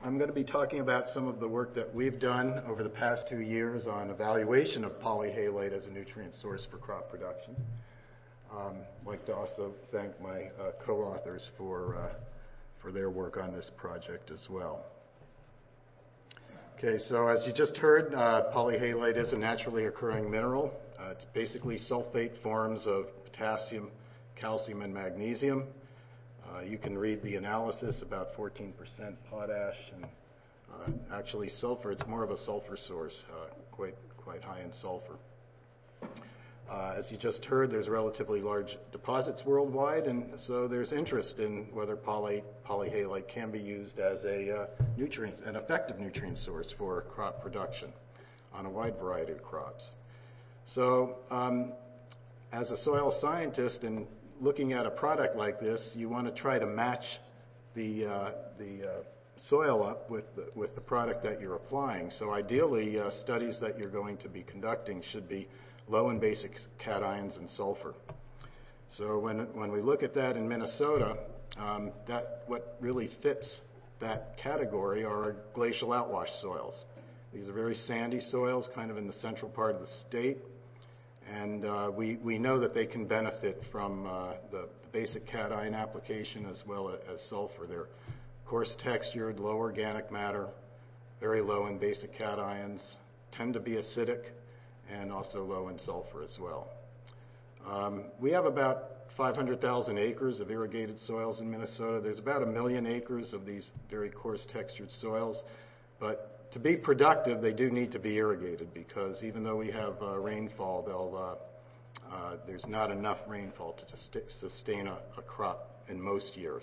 I'm going to be talking about some of the work that we've done over the past 2 years on evaluation of polyhalite as a nutrient source for crop production. I'd like to also thank my co-authors for their work on this project as well. Okay, so as you just heard, polyhalite is a naturally occurring mineral. It's basically sulfate forms of potassium, calcium, and magnesium. You can read the analysis, about 14% potash, and actually sulfur. It's more of a sulfur source, quite high in sulfur. As you just heard, there's relatively large deposits worldwide, and so there's interest in whether polyhalite can be used as an effective nutrient source for crop production on a wide variety of crops. So, as a soil scientist and looking at a product like this, you want to try to match the soil up with the product that you're applying. So ideally, studies that you're going to be conducting should be low in basic cations and sulfur. So when we look at that in Minnesota, what really fits that category are glacial outwash soils. These are very sandy soils, kind of in the central part of the state. And we know that they can benefit from the basic cation application as well as sulfur. They're coarse textured, low organic matter, very low in basic cations, tend to be acidic, and also low in sulfur as well. We have about 500,000 acres of irrigated soils in Minnesota. There's about 1 million acres of these very coarse textured soils, but to be productive, they do need to be irrigated because even though we have rainfall, there's not enough rainfall to sustain a crop in most years.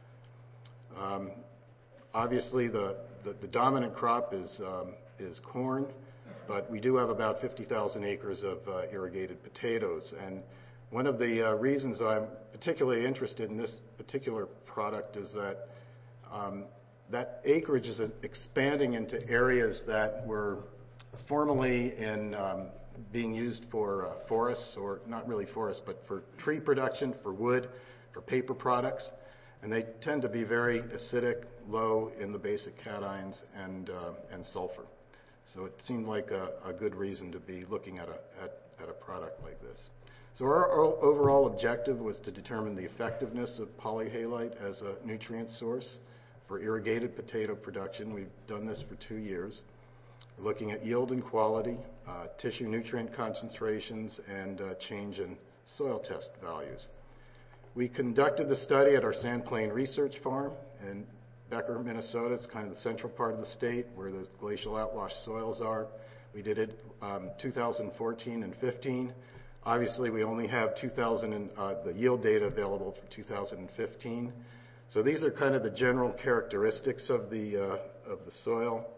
Obviously, the dominant crop is corn, but we do have about 50,000 acres of irrigated potatoes. And one of the reasons I'm particularly interested in this particular product is that that acreage is expanding into areas that were formerly being used for forests, or not really forests, but for tree production, for wood, for paper products. And they tend to be very acidic, low in the basic cations and sulfur. So it seemed like a good reason to be looking at a product like this. So our overall objective was to determine the effectiveness of polyhalite as a nutrient source for irrigated potato production. We've done this for 2 years, looking at yield and quality, tissue nutrient concentrations, and change in soil test values. We conducted the study at our Sand Plain Research Farm in Becker, Minnesota. It's kind of the central part of the state where those glacial outwash soils are. We did it 2014 and 15. Obviously, we only have the yield data available for 2015. So these are kind of the general characteristics of the soil.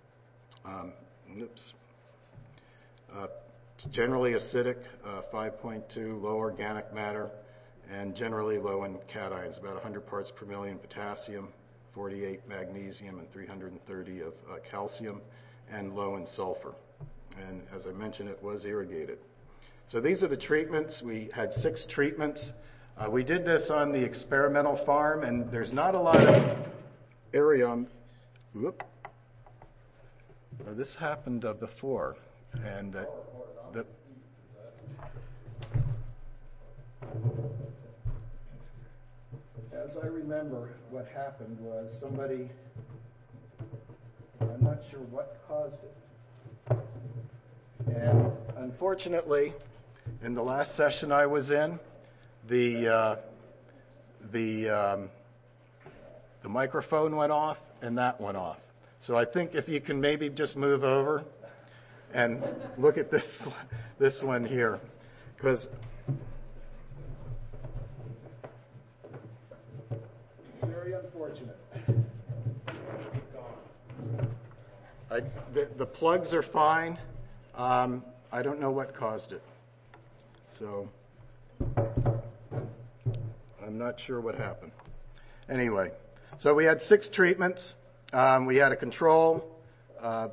Generally acidic, 5.2, low organic matter, and generally low in cations, about 100 parts per million potassium, 48 magnesium, and 330 of calcium, and low in sulfur. And as I mentioned, it was irrigated. So these are the treatments. We had 6 treatments. We did this on the experimental farm, and there's not a lot of area on. This happened before, and as I remember, what happened was somebody. I'm not sure what caused it, and unfortunately, in the last session I was in, the microphone went off and that went off. So I think if you can maybe just move over and look at this one here, because it's very unfortunate. The plugs are fine. I don't know what caused it. So I'm not sure what happened. Anyway, so we had 6 treatments. We had a control, a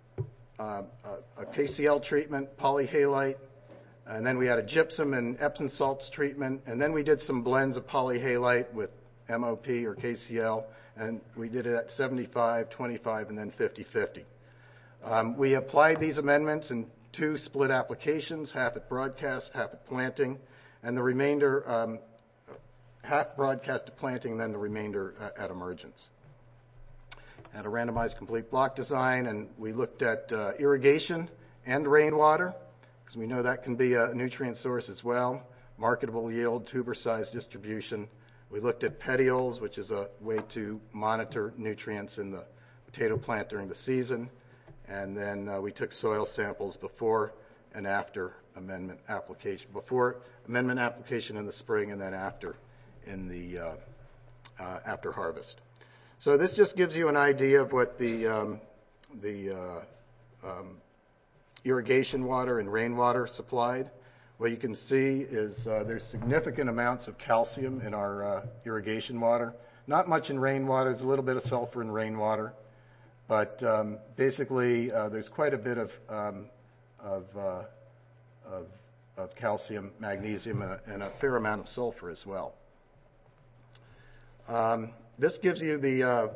KCl treatment, polyhalite, and then we had a gypsum and Epsom salts treatment, and then we did some blends of polyhalite with MOP or KCl, and we did it at 75, 25, and then 50/50. We applied these amendments in 2 split applications, half at broadcast, half at planting, and the remainder, half broadcast to planting, and then the remainder at emergence. Had a randomized complete block design, and we looked at irrigation and rainwater, because we know that can be a nutrient source as well, marketable yield, tuber size distribution. We looked at petioles, which is a way to monitor nutrients in the potato plant during the season. And then we took soil samples before and after amendment application. Before amendment application in the spring, and then after in the after harvest. So this just gives you an idea of what the irrigation water and rainwater supplied. What you can see is there's significant amounts of calcium in our irrigation water. Not much in rainwater. There's a little bit of sulfur in rainwater. But basically, there's quite a bit of calcium, magnesium, and a fair amount of sulfur as well. This gives you the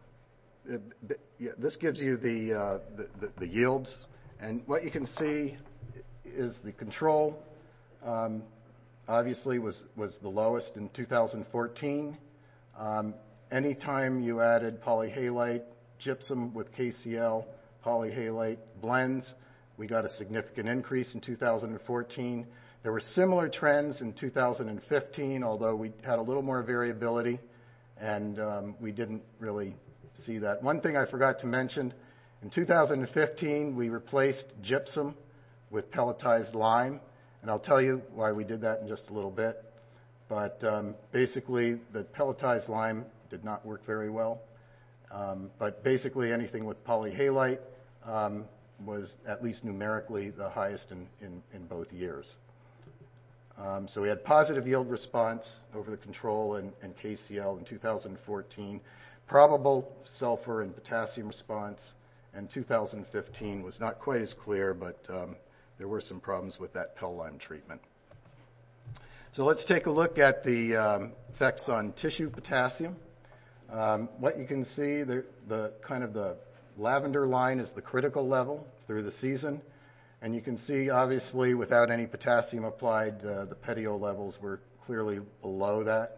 yields, and what you can see is the control. Obviously, was the lowest in 2014. Anytime you added polyhalite, gypsum with KCl, polyhalite blends, we got a significant increase in 2014. There were similar trends in 2015, although we had a little more variability, and we didn't really see that. One thing I forgot to mention, in 2015, we replaced gypsum with pelletized lime, and I'll tell you why we did that in just a little bit. But basically, the pelletized lime did not work very well. But basically, anything with polyhalite was, at least numerically, the highest in both years. So we had positive yield response over the control and KCl in 2014, probable sulfur and potassium response, and 2015 was not quite as clear, but there were some problems with that Pel lime treatment. So let's take a look at the effects on tissue potassium. What you can see, the kind of the lavender line is the critical level through the season. And you can see, obviously, without any potassium applied, the petiole levels were clearly below that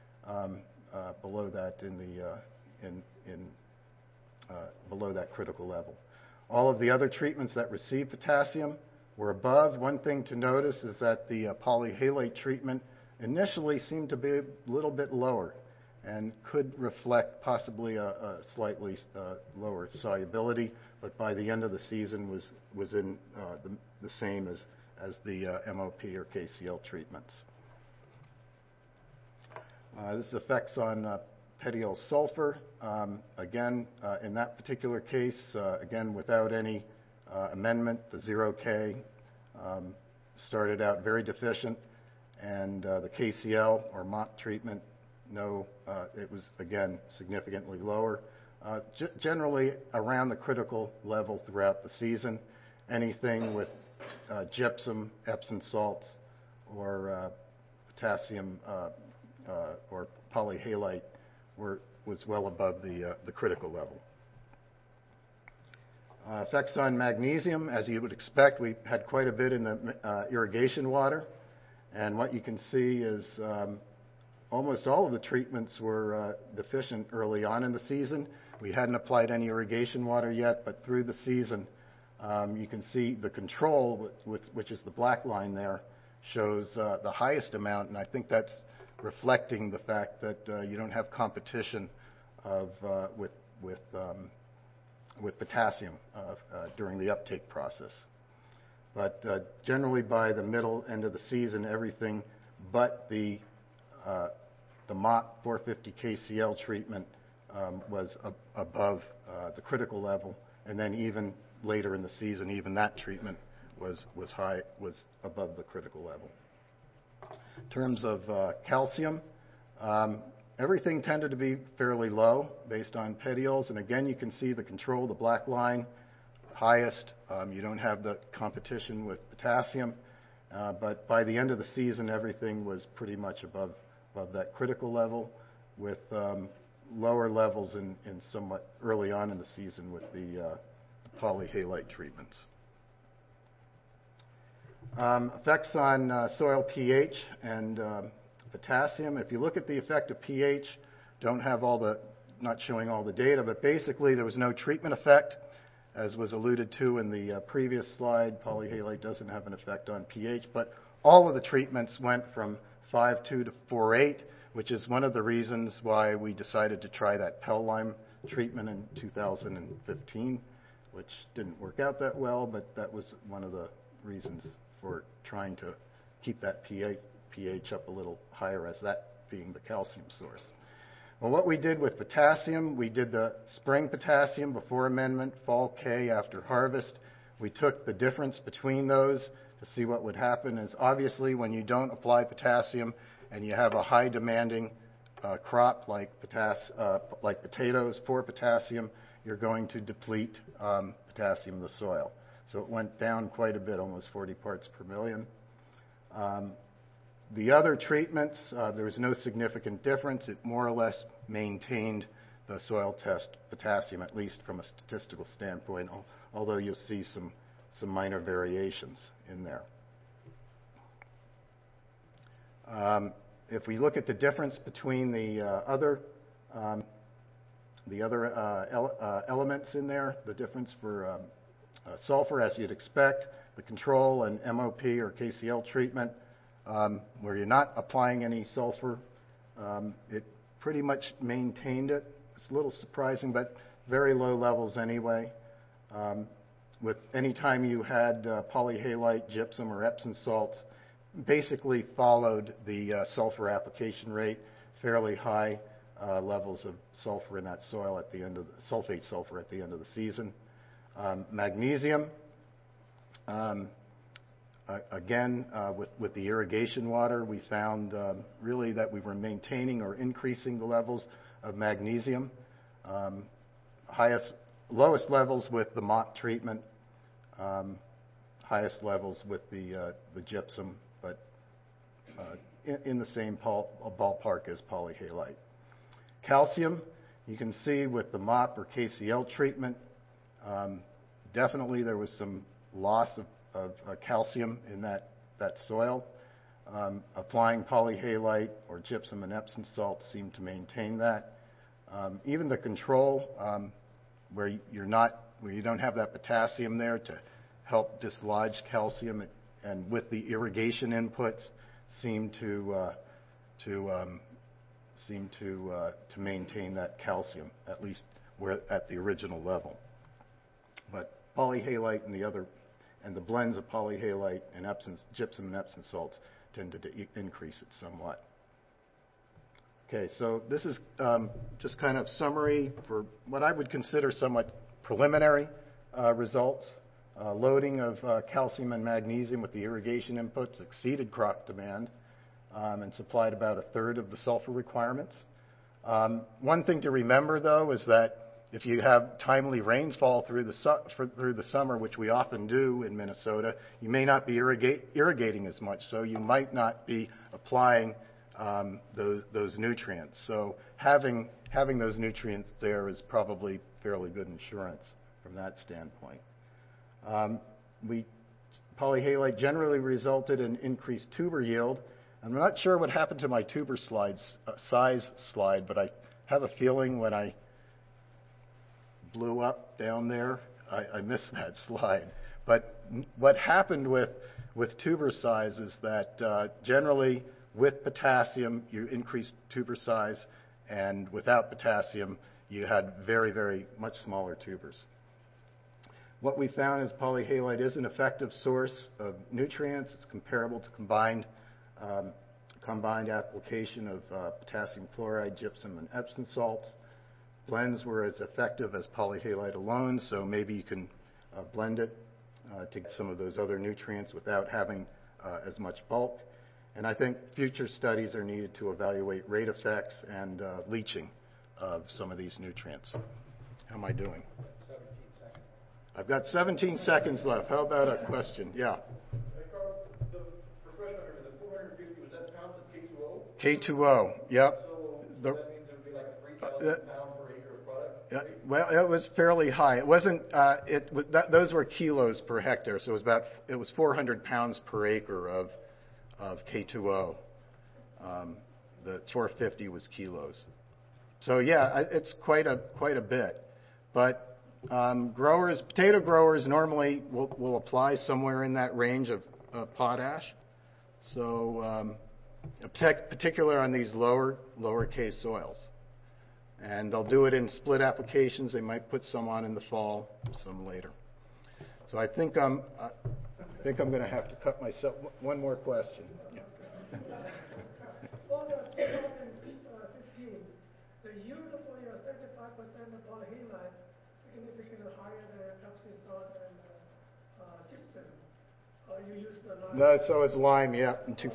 below that critical level. All of the other treatments that received potassium were above. One thing to notice is that the polyhalite treatment initially seemed to be a little bit lower and could reflect possibly a slightly lower solubility, but by the end of the season was in the same as the MOP or KCl treatments. This effects on petiole sulfur. Again, in that particular case, again, without any amendment, the 0K started out very deficient, and the KCl or MOP treatment, it was, again, significantly lower. Generally around the critical level throughout the season. Anything with gypsum, Epsom salts, or potassium or polyhalite was well above the critical level. Effects on magnesium, as you would expect, we had quite a bit in the irrigation water. And what you can see is almost all of the treatments were deficient early on in the season. We hadn't applied any irrigation water yet, but through the season, you can see the control, which is the black line there, shows the highest amount, and I think that's reflecting the fact that you don't have competition with potassium during the uptake process. But generally, by the middle end of the season, everything but the MOP 450 KCl treatment was above the critical level, and then even later in the season, even that treatment was above the critical level. In terms of calcium, everything tended to be fairly low based on petioles, and again, you can see the control, the black line, highest. You don't have the competition with potassium, but by the end of the season, everything was pretty much above that critical level, with lower levels in somewhat early on in the season with the polyhalite treatments. Effects on soil pH and potassium. If you look at the effect of pH, not showing all the data, but basically there was no treatment effect. As was alluded to in the previous slide, polyhalite doesn't have an effect on pH, but all of the treatments went from 5.2 to 4.8, which is one of the reasons why we decided to try that Pell-Lime treatment in 2015, which didn't work out that well, but that was one of the reasons for trying to keep that pH up a little higher, as that being the calcium source. Well, what we did with potassium, we did the spring potassium before amendment, fall K after harvest. We took the difference between those to see what would happen. Is obviously when you don't apply potassium and you have a high demanding crop like potatoes for potassium, you're going to deplete potassium in the soil. So it went down quite a bit, almost 40 parts per million. The other treatments, there was no significant difference. It more or less maintained the soil test potassium, at least from a statistical standpoint, although you'll see some minor variations in there. If we look at the difference between the other elements in there, the difference for sulfur, as you'd expect, the control and MOP or KCl treatment, where you're not applying any sulfur, it pretty much maintained it. It's a little surprising, but very low levels anyway. With any time you had polyhalite, gypsum, or Epsom salts, basically followed the sulfur application rate, fairly high levels of sulfur in that soil at the end of sulfate sulfur at the end of the season. Magnesium. Again, with the irrigation water, we found really that we were maintaining or increasing the levels of magnesium. Lowest levels with the MOP treatment, highest levels with the gypsum, but in the same ballpark as polyhalite. Calcium, you can see with the MOP or KCl treatment, definitely there was some loss of calcium in that soil. Applying polyhalite or gypsum and Epsom salt seemed to maintain that. Even the control, where you don't have that potassium there to help dislodge calcium, and with the irrigation inputs, seem to maintain that calcium, at least at the original level. But polyhalite and the blends of polyhalite and gypsum and Epsom salts tended to increase it somewhat. Okay, so this is just kind of summary for what I would consider somewhat preliminary results. Loading of calcium and magnesium with the irrigation inputs exceeded crop demand and supplied about a third of the sulfur requirements. One thing to remember, though, is that if you have timely rainfall through the summer, which we often do in Minnesota, you may not be irrigating as much, so you might not be applying those nutrients. So having those nutrients there is probably fairly good insurance from that standpoint. Polyhalite generally resulted in increased tuber yield. I'm not sure what happened to my tuber size slide, but I have a feeling when I blew up down there, I missed that slide. But what happened with tuber size is that generally with potassium you increased tuber size, and without potassium you had very, very much smaller tubers. What we found is polyhalite is an effective source of nutrients. It's comparable to combined application of potassium chloride, gypsum, and Epsom salts. Blends were as effective as polyhalite alone, so maybe you can blend it to get some of those other nutrients without having as much bulk. And I think future studies are needed to evaluate rate effects and leaching of some of these nutrients. How am I doing? 17 seconds. I've got 17 seconds left. How about a question? Yeah. For question number, the 450, was that pounds of K2O? K2O, yep. So that means it would be like a 3,000 1,000 pound per acre of product? Yeah, well, it was fairly high. It wasn't. Those were kilos per hectare, so it was 400 pounds per acre of K2O. The 450 was kilos. So yeah, it's quite a bit. But potato growers normally will apply somewhere in that range of potash. So particular on these lowercase soils. And they'll do it in split applications. They might put some on in the fall, some later. So I think I'm going to have to cut myself. One more question. Yeah. For the 2015, the yield for your 75% polyhalite significantly higher than Epsom salt and gypsum. You use the lime. No, so it's lime, yeah.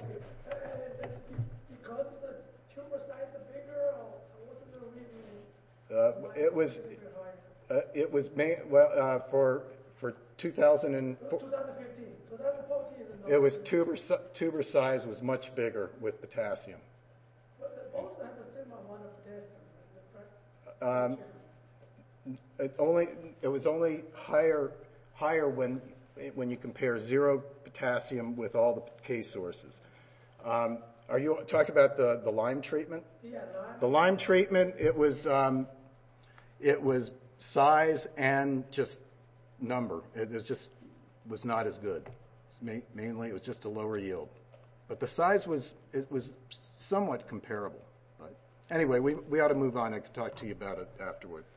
Because the tuber size is bigger, or what's the reason? It was for 2004. 2015, 2014 is not. It was tuber size was much bigger with potassium. But they both have the same amount of potassium, right? It was only higher when you compare zero potassium with all the K sources. Are you talking about the lime treatment? Yeah, lime. The lime treatment, it was size and just number. It was not as good. Mainly, it was just a lower yield. But the size was somewhat comparable. But anyway, we ought to move on. I could talk to you about it afterward.